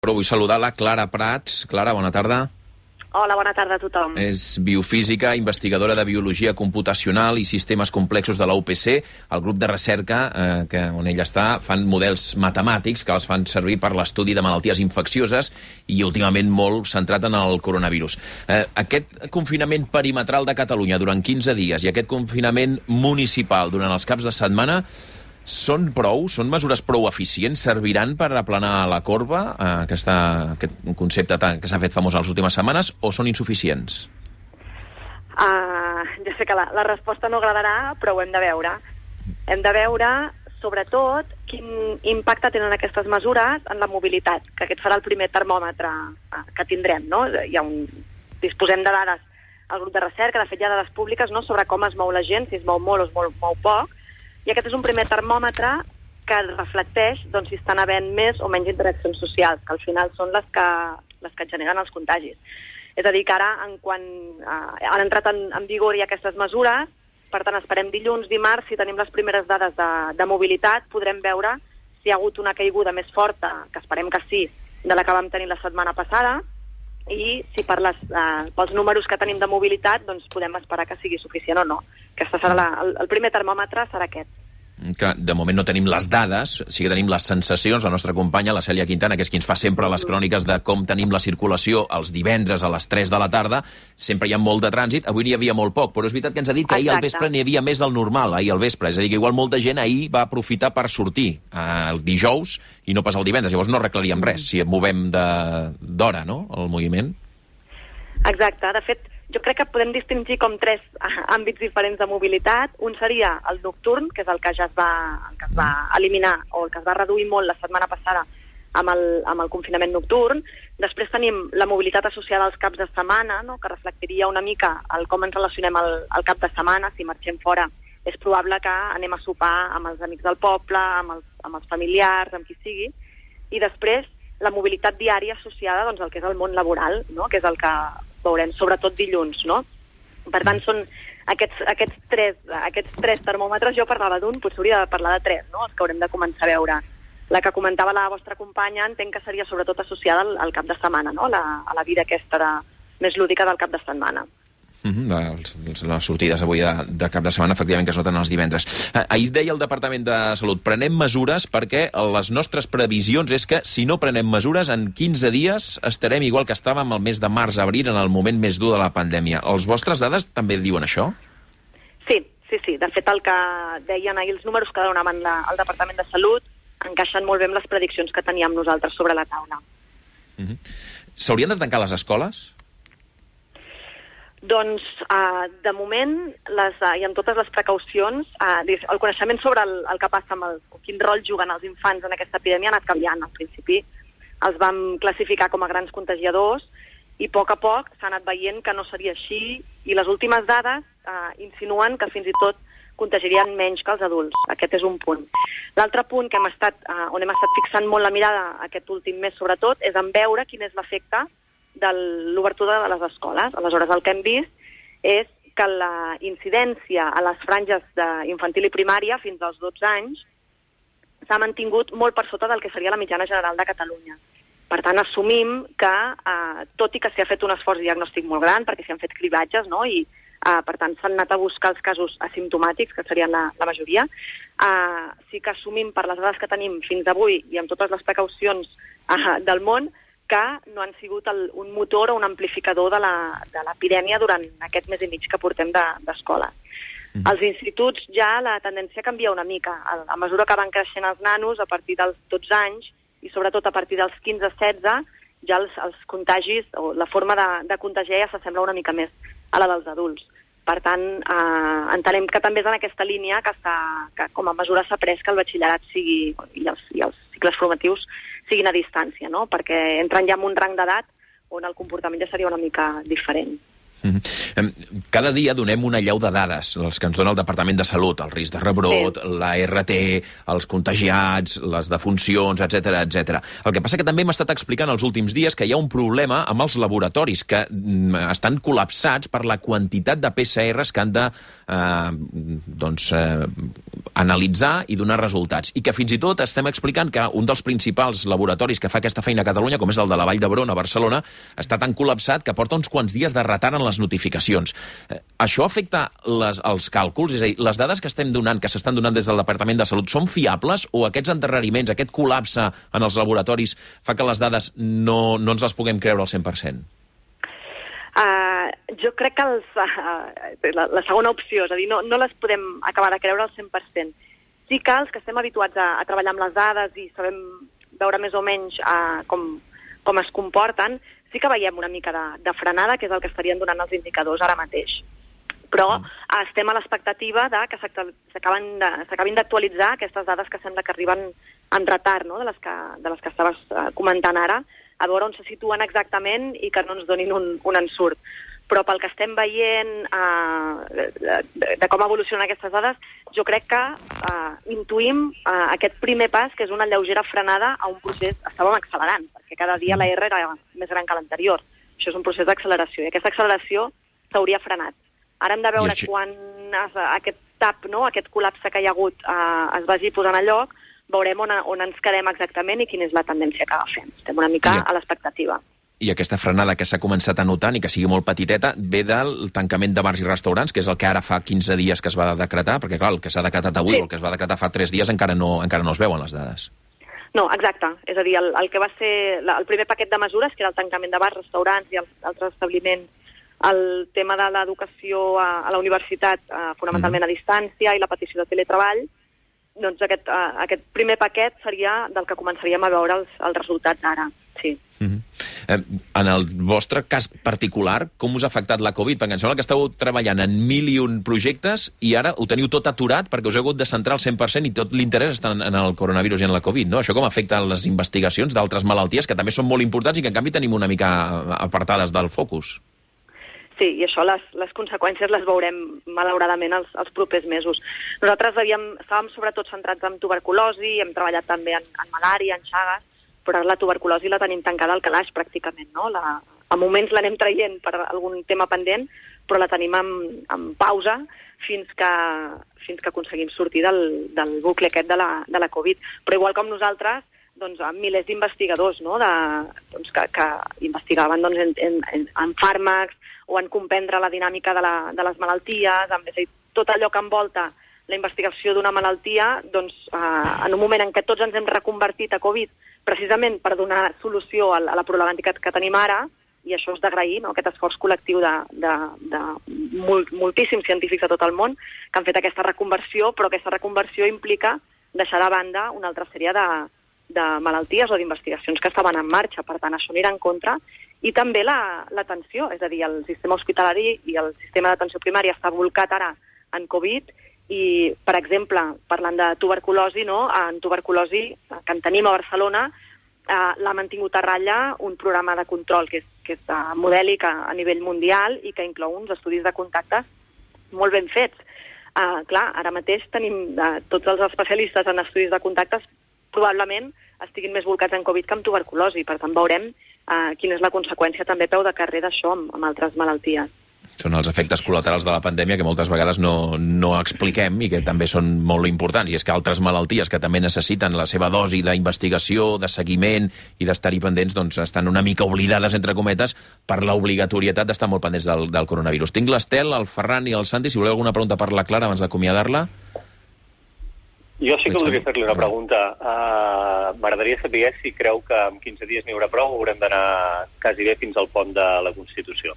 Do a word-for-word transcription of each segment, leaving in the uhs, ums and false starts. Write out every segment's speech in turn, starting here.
Però vull saludar la Clara Prats. Clara, bona tarda. Hola, bona tarda a tothom. És biofísica, investigadora de Biologia Computacional i Sistemes Complexos de la U P C. El grup de recerca eh, que, on ella està fan models matemàtics que els fan servir per l'estudi de malalties infeccioses i últimament molt centrat en el coronavirus. Eh, aquest confinament perimetral de Catalunya durant quinze dies i aquest confinament municipal durant els caps de setmana són prou? Són mesures prou eficients? Serviran per aplanar la corba, eh, aquesta, aquest concepte tan, que s'ha fet famós en les últimes setmanes, o són insuficients? Uh, ja sé que la, la resposta no agradarà, però ho hem de veure. Hem de veure, sobretot, quin impacte tenen aquestes mesures en la mobilitat, que aquest serà el primer termòmetre uh, que tindrem, no? Hi ha un... Disposem de dades al grup de recerca, de fet hi ha dades públiques, no?, sobre com es mou la gent, si es mou molt o es mou, mou poc, i aquest és un primer termòmetre que reflecteix doncs, si estan havent més o menys interaccions socials, que al final són les que, les que generen els contagis. És a dir, que ara, en quan eh, han entrat en, en vigor ja aquestes mesures, per tant, esperem dilluns, dimarts, si tenim les primeres dades de, de mobilitat, podrem veure si hi ha hagut una caiguda més forta, que esperem que sí, de la que vam tenir la setmana passada, i si per les, eh, pels números que tenim de mobilitat doncs podem esperar que sigui suficient o no. Aquesta serà la, el, el primer termòmetre serà aquest. Que de moment no tenim les dades, sí que tenim les sensacions. La nostra companya, la Cèlia Quintana, que és qui ens fa sempre les cròniques de com tenim la circulació els divendres a les tres de la tarda, sempre hi ha molt de trànsit. Avui n'hi havia molt poc, però és veritat que ens ha dit que ahir al vespre n'hi havia més del normal, ahir al vespre. És a dir, que igual molta gent ahir va aprofitar per sortir eh, el dijous i no pas el divendres. Llavors no arreglaríem res si et movem d'hora, no?, el moviment. Exacte. De fet, jo crec que podem distingir com tres àmbits diferents de mobilitat. Un seria el nocturn, que és el que ja es va, el que es va eliminar o el que es va reduir molt la setmana passada amb el, amb el confinament nocturn. Després tenim la mobilitat associada als caps de setmana, no?, que reflectiria una mica el com ens relacionem al, al cap de setmana. Si marxem fora és probable que anem a sopar amb els amics del poble, amb els, amb els familiars, amb qui sigui. I després la mobilitat diària associada doncs, al que és el món laboral, no?, que és el que veurem, sobretot dilluns, no? Per tant, són aquests, aquests, tres, aquests tres termòmetres. Jo parlava d'un, potser hauria de parlar de tres, no?, els que haurem de començar a veure. La que comentava la vostra companya entenc que seria sobretot associada al, al cap de setmana, no?, la, a la vida aquesta de, més lúdica del cap de setmana. Mm-hmm. les, les sortides avui de, de cap de setmana, efectivament, que es noten els divendres. Eh, ahir deia el Departament de Salut, prenem mesures perquè les nostres previsions és que si no prenem mesures, en quinze dies estarem igual que estàvem el mes de març-abril, en el moment més dur de la pandèmia. Els vostres dades també diuen això? Sí, sí, sí. De fet, el que deien ahir els números que donaven la, el Departament de Salut encaixen molt bé amb les prediccions que teníem nosaltres sobre la taula. Mm-hmm. S'haurien de tancar les escoles? Doncs, uh, de moment, les, uh, i amb totes les precaucions, uh, el coneixement sobre el, el que passa amb el, quin rol juguen els infants en aquesta epidèmia ha anat canviant. Al principi els vam classificar com a grans contagiadors i a poc a poc s'ha anat veient que no seria així, i les últimes dades uh, insinuen que fins i tot contagiarien menys que els adults. Aquest és un punt. L'altre punt que hem estat, uh, on hem estat fixant molt la mirada aquest últim mes, sobretot, és en veure quin és l'efecte de l'obertura de les escoles. Aleshores, el que hem vist és que la incidència a les franges d'infantil i primària fins als dotze anys s'ha mantingut molt per sota del que seria la mitjana general de Catalunya. Per tant, assumim que, eh, tot i que s'ha fet un esforç diagnòstic molt gran, perquè s'hi han fet cribatges, no?, i eh, per tant s'han anat a buscar els casos asimptomàtics, que serien la, la majoria, eh, sí que assumim per les dades que tenim fins avui i amb totes les precaucions eh, del món, que no han sigut el, un motor o un amplificador de l'epidèmia durant aquest mes i mig que portem d'escola. De, mm. Als instituts ja la tendència canvia una mica. A, a mesura que van creixent els nanos, a partir dels dotze anys, i sobretot a partir dels quinze setze, ja els, els contagis, o la forma de, de contagiar ja s'assembla una mica més a la dels adults. Per tant, eh, entenem que també és en aquesta línia que, que com a mesura s'ha pres que el batxillerat sigui, i els, i els cicles formatius siguin a distància, no?, perquè entren ja en un rang d'edat on el comportament ja seria una mica diferent. Mm-hmm. Cada dia donem una llau de dades, les que ens dona el Departament de Salut, el risc de rebrot, sí. la R T, els contagiats, les defuncions, etcètera, etcètera. El que passa que també hem estat explicant els últims dies que hi ha un problema amb els laboratoris que mm, estan col·lapsats per la quantitat de P C Rs que han de eh, doncs, eh, analitzar i donar resultats. I que fins i tot estem explicant que un dels principals laboratoris que fa aquesta feina a Catalunya, com és el de la Vall d'Hebron a Barcelona, està tan col·lapsat que porta uns quants dies de retard en les notificacions. Eh, això afecta les, els càlculs? És a dir, les dades que estem donant, que s'estan donant des del Departament de Salut, són fiables o aquests endarreriments, aquest col·lapse en els laboratoris fa que les dades no, no ens les puguem creure al cent per cent? Uh, jo crec que els, uh, la, la segona opció, és a dir, no, no les podem acabar de creure al cent per cent. Sí que els que estem habituats a, a treballar amb les dades i sabem veure més o menys uh, com, com es comporten, sí que veiem una mica de, de frenada, que és el que estarien donant els indicadors ara mateix. Però mm. estem a l'expectativa de que s'acabin d'actualitzar aquestes dades que sembla que arriben en retard, no? de, les que, de les que estaves comentant ara, a veure on se situen exactament i que no ens donin un, un ensurt. Però pel que estem veient eh, de, de, de com evolucionen aquestes dades, jo crec que eh, intuïm eh, aquest primer pas, que és una lleugera frenada a un procés que estàvem accelerant, perquè cada dia la R era més gran que l'anterior. Això és un procés d'acceleració, i aquesta acceleració s'hauria frenat. Ara hem de veure això... quan es, aquest tap, no, aquest col·lapse que hi ha hagut eh, es vagi posant a lloc, veurem on, on ens quedem exactament i quina és la tendència que agafem. Estem una mica a l'expectativa. I aquesta frenada que s'ha començat a notar, i que sigui molt petiteta, ve del tancament de bars i restaurants, que és el que ara fa quinze dies que es va decretar, perquè clar, el que s'ha decretat avui, sí. el que es va decretar fa tres dies, encara no, encara no es veuen les dades. No, exacte. És a dir, el, el que va ser el primer paquet de mesures, que era el tancament de bars, restaurants i els altres establiments, el tema de l'educació a, a la universitat, eh, fonamentalment mm-hmm. a distància, i la petició de teletreball, doncs aquest, uh, aquest primer paquet seria del que començaríem a veure els, els resultats ara, sí. Mm-hmm. eh, en el vostre cas particular, com us ha afectat la Covid? Perquè em sembla que esteu treballant en mil i un projectes i ara ho teniu tot aturat perquè us heu hagut de centrar al cent per cent i tot l'interès està en, en el coronavirus i en la Covid, no? Això com afecta les investigacions d'altres malalties que també són molt importants i que en canvi tenim una mica apartades del focus? Sí, i això, les, les conseqüències les veurem malauradament els, els propers mesos. Nosaltres havíem, estàvem sobretot centrats en tuberculosi, hem treballat també en, en malària, en Chagas, però la tuberculosi la tenim tancada al calaix pràcticament, no? La, a moments l'anem traient per algun tema pendent, però la tenim en, en pausa fins que, fins que aconseguim sortir del, del bucle aquest de la, de la Covid. Però igual com nosaltres, doncs, amb milers d'investigadors, no? de, doncs, que, que investigaven doncs, en, en, en, en fàrmacs o en comprendre la dinàmica de, la, de les malalties, amb, és a dir, tot allò que envolta la investigació d'una malaltia, doncs, eh, en un moment en què tots ens hem reconvertit a Covid precisament per donar solució a la, a la problemàtica que tenim ara, i això és d'agrair, no? aquest esforç col·lectiu de, de, de molt, moltíssims científics de tot el món que han fet aquesta reconversió, però aquesta reconversió implica deixar de banda una altra sèrie de, de malalties o d'investigacions que estaven en marxa. Per tant, això anirà en contra. I també l'atenció, la, és a dir, el sistema hospitalari i el sistema d'atenció primària està volcat ara en Covid i, per exemple, parlant de tuberculosi, no? en tuberculosi que en tenim a Barcelona, eh, l'ha mantingut a ratlla un programa de control que és, que és uh, modèlic a, a nivell mundial i que inclou uns estudis de contactes molt ben fets. Uh, clar, ara mateix tenim uh, tots els especialistes en estudis de contactes probablement estiguin més volcats en Covid que en tuberculosi. Per tant, veurem uh, quina és la conseqüència també peu de carrer d'això amb, amb altres malalties. Són els efectes col·laterals de la pandèmia que moltes vegades no, no expliquem i que també són molt importants. I és que altres malalties que també necessiten la seva dosi d'investigació, de seguiment i d'estar-hi pendents, doncs estan una mica oblidades, entre cometes, per l'obligatorietat d'estar molt pendents del, del coronavirus. Tinc l'Estel, el Ferran i el Santi. Si voleu alguna pregunta per la Clara abans d'acomiadar-la. Jo sí que voldria fer-li una pregunta. Uh, M'agradaria saber si creu que en quinze dies n'hi haurà prou o haurem d'anar quasi bé fins al pont de la Constitució.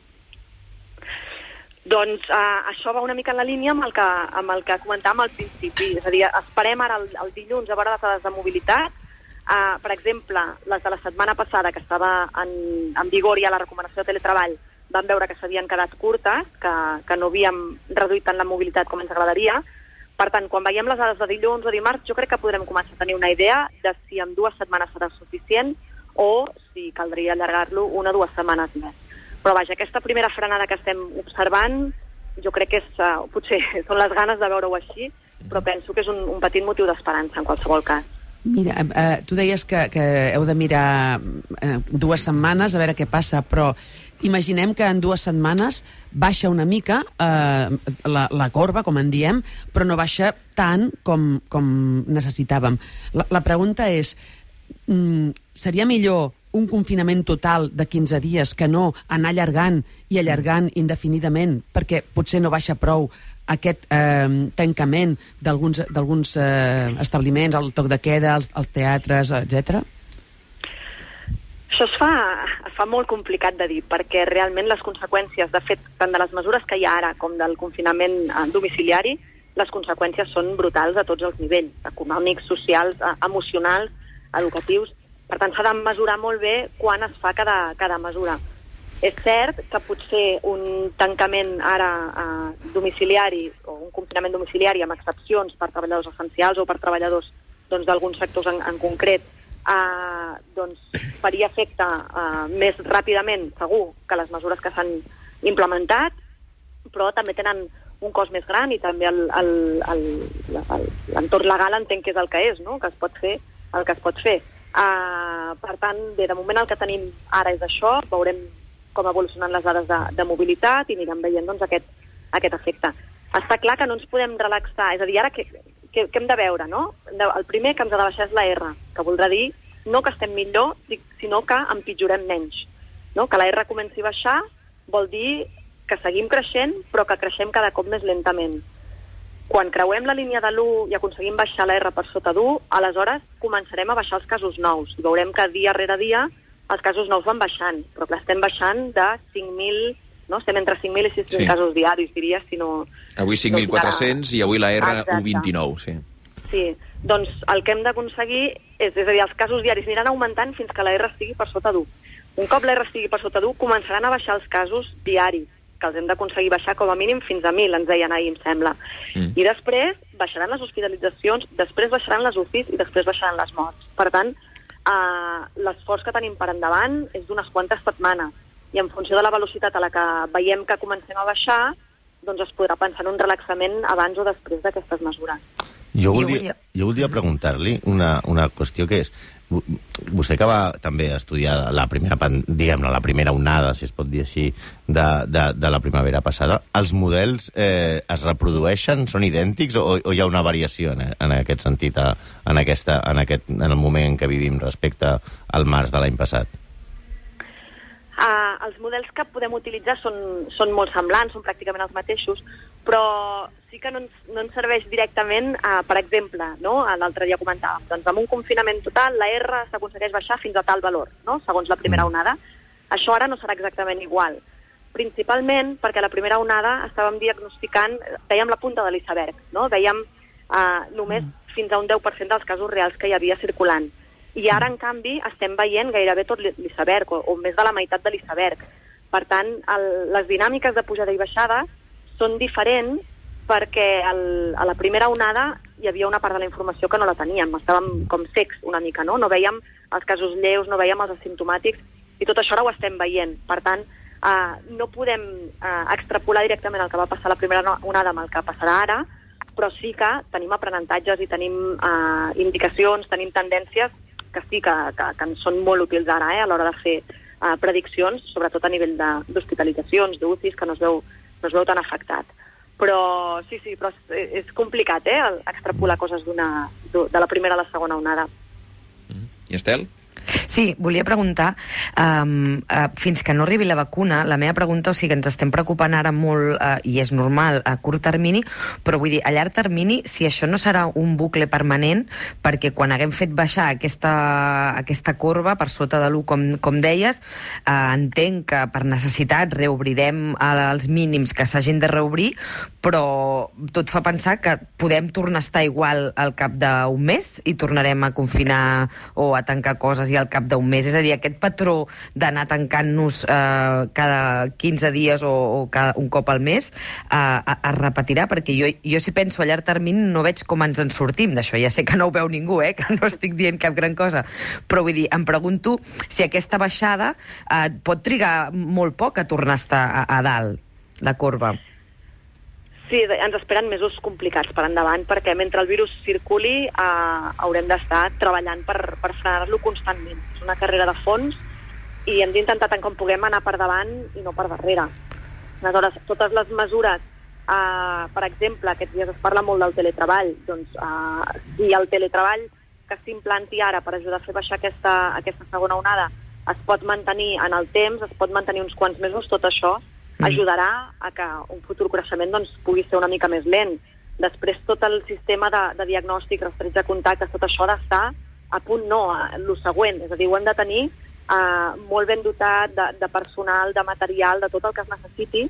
Doncs uh, això va una mica en la línia amb el que, amb el que comentàvem al principi. És a dir, esperem ara el, el dilluns a veure les dades de mobilitat. Uh, per exemple, les de la setmana passada, que estava en, en vigor ja la recomanació de teletreball, vam veure que s'havien quedat curtes, que, que no havíem reduït tant la mobilitat com ens agradaria. Per tant, quan veiem les dades de dilluns o dimarts, jo crec que podrem començar a tenir una idea de si en dues setmanes serà suficient o si caldria allargar-lo una o dues setmanes més. Però vaja, aquesta primera frenada que estem observant, jo crec que és, uh, potser són les ganes de veure-ho així, però penso que és un, un petit motiu d'esperança en qualsevol cas. Mira, eh, tu deies que, que heu de mirar eh, dues setmanes a veure què passa, però imaginem que en dues setmanes baixa una mica eh, la, la corba, com en diem, però no baixa tant com, com necessitàvem. La, la pregunta és, mm, seria millor un confinament total de quinze dies que no anar allargant i allargant indefinidament perquè potser no baixa prou aquest eh, tancament d'alguns d'alguns eh, establiments, el toc de queda, els, els teatres, etcètera? Això es fa, es fa molt complicat de dir, perquè realment les conseqüències, de fet, tant de les mesures que hi ha ara com del confinament eh, domiciliari, les conseqüències són brutals a tots els nivells, econòmics, socials, eh, emocionals, educatius. Per tant, s'ha de mesurar molt bé quan es fa cada, cada mesura. És cert que potser un tancament ara eh, domiciliari o un confinament domiciliari amb excepcions per treballadors essencials o per treballadors doncs, d'alguns sectors en, en concret eh, doncs, faria efecte eh, més ràpidament, segur, que les mesures que s'han implementat, però també tenen un cost més gran i també l'entorn legal entenc que és el que és, no? Que es pot fer el que es pot fer. Uh, per tant, bé, de moment el que tenim ara és això, veurem com evolucionen les dades de, de mobilitat i anirem veient doncs, aquest, aquest efecte. Està clar que no ens podem relaxar, és a dir, ara què, què, què hem de veure, no? El primer que ens ha de baixar és la R, que voldrà dir no que estem millor, sinó que empitjorem menys. No? Que la R comenci a baixar vol dir que seguim creixent, però que creixem cada cop més lentament. Quan creuem la línia de l'u i aconseguim baixar la R per sota d'u, aleshores començarem a baixar els casos nous. I veurem que dia rere dia els casos nous van baixant, però que estem baixant de cinc mil, no? Estem entre cinc mil i sis mil sí. casos diaris, diria, si no... Avui cinc mil quatre-cents i avui la R u vint-i-nou, sí. Sí, doncs el que hem d'aconseguir és, és a dir, els casos diaris aniran augmentant fins que la R estigui per sota d'u. Un cop la R estigui per sota d'u, començaran a baixar els casos diaris, que els hem d'aconseguir baixar com a mínim fins a mil, ens deien ahir, em sembla. Mm. I després baixaran les hospitalitzacions, després baixaran les U C Is i després baixaran les morts. Per tant, eh, l'esforç que tenim per endavant és d'unes quantes setmanes. I en funció de la velocitat a la que veiem que comencem a baixar, doncs es podrà pensar en un relaxament abans o després d'aquestes mesures. Jo voldria, jo voldria preguntar-li una, una qüestió que és, vostè que va també estudiar la primera, diguem-ne, la primera onada, si es pot dir així, de, de, de la primavera passada, els models eh, es reprodueixen, són idèntics o, o hi ha una variació en, en aquest sentit, a, en, aquesta, en, aquest, en el moment en què vivim respecte al març de l'any passat? Uh, els models que podem utilitzar són, són molt semblants, són pràcticament els mateixos, però sí que no ens, no ens serveix directament, uh, per exemple, no? L'altre dia comentàvem, doncs amb un confinament total la R s'aconsegueix baixar fins a tal valor, no? Segons la primera onada. Això ara no serà exactament igual, principalment perquè la primera onada estàvem diagnosticant, dèiem la punta de l'iceberg, no? Dèiem uh, només fins a un deu per cent dels casos reals que hi havia circulant. I ara, en canvi, estem veient gairebé tot l'iceberg, o, o més de la meitat de l'iceberg. Per tant, el, les dinàmiques de pujada i baixada són diferents perquè el, a la primera onada hi havia una part de la informació que no la teníem. Estàvem com secs una mica, no? No veiem els casos lleus, no veiem els asimptomàtics, i tot això ara ho estem veient. Per tant, eh, no podem eh, extrapolar directament el que va passar a la primera onada amb el que passarà ara, però sí que tenim aprenentatges i tenim eh, indicacions, tenim tendències que sí que, que, que en són molt útils ara, eh, a l'hora de fer eh, prediccions, sobretot a nivell d'hospitalitzacions, d'U C Is, que no es veu, no es veu tan afectat. Però sí, sí, però és, és complicat, eh, extrapolar coses d'una, de la primera a la segona onada. Mm. I Estel? Sí, volia preguntar, um, uh, fins que no arribi la vacuna, la meva pregunta, o sigui, ens estem preocupant ara molt, uh, i és normal, a curt termini, però vull dir, a llarg termini, si això no serà un bucle permanent, perquè quan haguem fet baixar aquesta, aquesta corba per sota de l'u, com, com deies, uh, entenc que per necessitat reobrirem els mínims que s'hagin de reobrir, però tot fa pensar que podem tornar a estar igual al cap d'un mes i tornarem a confinar o a tancar coses i al cap cap d'un mes. És a dir, aquest patró d'anar tancant-nos eh, cada quinze dies o, o cada, un cop al mes eh, es repetirà, perquè jo, jo si penso a llarg termini no veig com ens en sortim d'això. Ja sé que no ho veu ningú, eh, que no estic dient cap gran cosa, però vull dir, em pregunto si aquesta baixada eh, pot trigar molt poc a tornar a estar a, a dalt, la corba. Sí, ens esperen mesos complicats per endavant, perquè mentre el virus circuli eh, haurem d'estar treballant per, per frenar-lo constantment. És una carrera de fons i hem d'intentar tant com puguem anar per davant i no per darrere. Aleshores, totes les mesures, eh, per exemple, aquests dies es parla molt del teletreball, doncs eh, si el teletreball que s'implanti ara per ajudar a fer baixar aquesta, aquesta segona onada es pot mantenir en el temps, es pot mantenir uns quants mesos, tot això ajudarà a que un futur creixement doncs, pugui ser una mica més lent. Després, tot el sistema de, de diagnòstic, rastrets de contactes, tot això ha d'estar a punt no, a lo següent. És a dir, ho hem de tenir uh, molt ben dotat de, de personal, de material, de tot el que es necessiti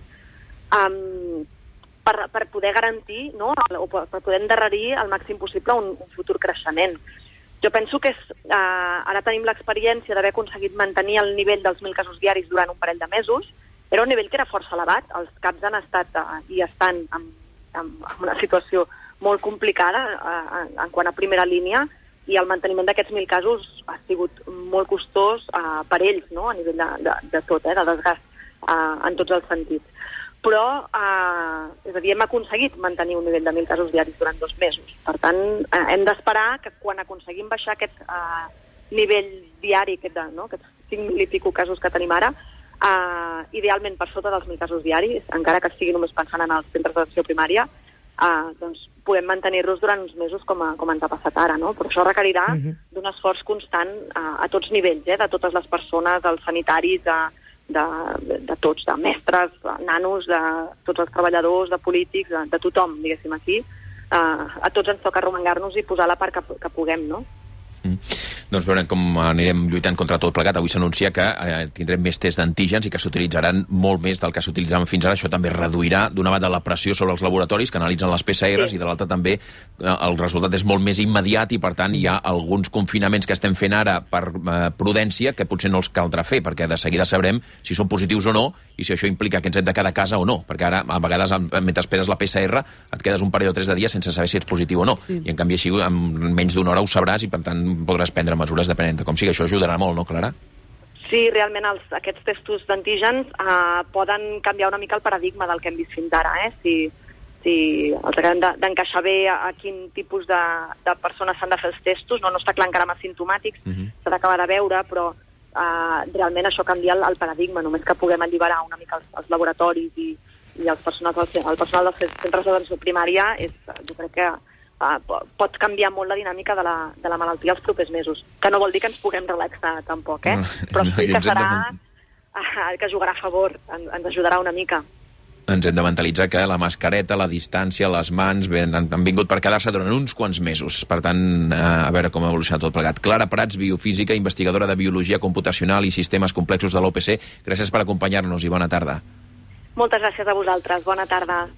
um, per, per poder garantir, no, o per, per poder endarrerir al màxim possible un, un futur creixement. Jo penso que és, uh, ara tenim l'experiència d'haver aconseguit mantenir el nivell dels mil casos diaris durant un parell de mesos. Era un nivell que era força elevat, els CAPs han estat uh, i estan en, en, en una situació molt complicada uh, en, en quant a primera línia, i el manteniment d'aquests mil casos ha sigut molt costós uh, per ells, no? A nivell de, de, de tot, eh? De desgast uh, en tots els sentits. Però, uh, és a dir, hem aconseguit mantenir un nivell de mil casos diaris durant dos mesos. Per tant, uh, hem d'esperar que quan aconseguim baixar aquest uh, nivell diari, aquest de, no? Aquests cinc mil i pico casos que tenim ara, Uh, idealment per sota dels mil casos diaris, encara que estigui només pensant en els centres d'atenció primària, uh, doncs podem mantenir-los durant uns mesos com, a, com ens ha passat ara, no? Però això requerirà uh-huh. d'un esforç constant uh, a tots nivells, eh? De totes les persones, dels sanitaris, de, de, de, de tots, de mestres, de nanos, de tots els treballadors, de polítics, de, de tothom, diguéssim, aquí. Uh, a tots ens toca arromangar-nos i posar la part que, que puguem, no? Mm. Doncs veurem com anirem lluitant contra tot plegat. Avui s'anuncia que eh, tindrem més tests d'antígens i que s'utilitzaran molt més del que s'utilitzaven fins ara. Això també reduirà, d'una banda, la pressió sobre els laboratoris que analitzen les P C Rs, sí. I de l'altra també eh, el resultat és molt més immediat i, per tant, hi ha alguns confinaments que estem fent ara per eh, prudència que potser no els caldrà fer, perquè de seguida sabrem si són positius o no i si això implica que ens hem de quedar a casa o no, perquè ara, a vegades, mentre esperes la P C R, et quedes un parell o tres de dies sense saber si ets positiu o no. Sí. I, en canvi, així, en menys d'una hora ho sabràs i, per tant, podràs prendre mesures depenent de com sigui. Això ajudarà molt, no, Clara? Sí, realment els, aquests testos d'antígens eh, poden canviar una mica el paradigma del que hem vist fins ara. Eh? Si, si els acabem d'encaixar bé a, a quin tipus de, de persones s'han de fer els testos, no, no està clar encara amb asimptomàtics, uh-huh. S'ha d'acabar de veure, però eh, realment això canvia el, el paradigma, només que puguem alliberar una mica els, els laboratoris i, i els personals, el, el personal dels centres d'atenció primària, és, jo crec que Uh, pot canviar molt la dinàmica de la, de la malaltia els propers mesos. Que no vol dir que ens puguem relaxar, tampoc, eh? Però sí que serà... Uh, que jugarà a favor, en, ens ajudarà una mica. Ens hem de mentalitzar que la mascareta, la distància, les mans ben, han, han vingut per quedar-se durant uns quants mesos. Per tant, uh, a veure com evoluciona tot plegat. Clara Prats, biofísica, investigadora de Biologia Computacional i Sistemes Complexos de l'O P C. Gràcies per acompanyar-nos i bona tarda. Moltes gràcies a vosaltres. Bona tarda.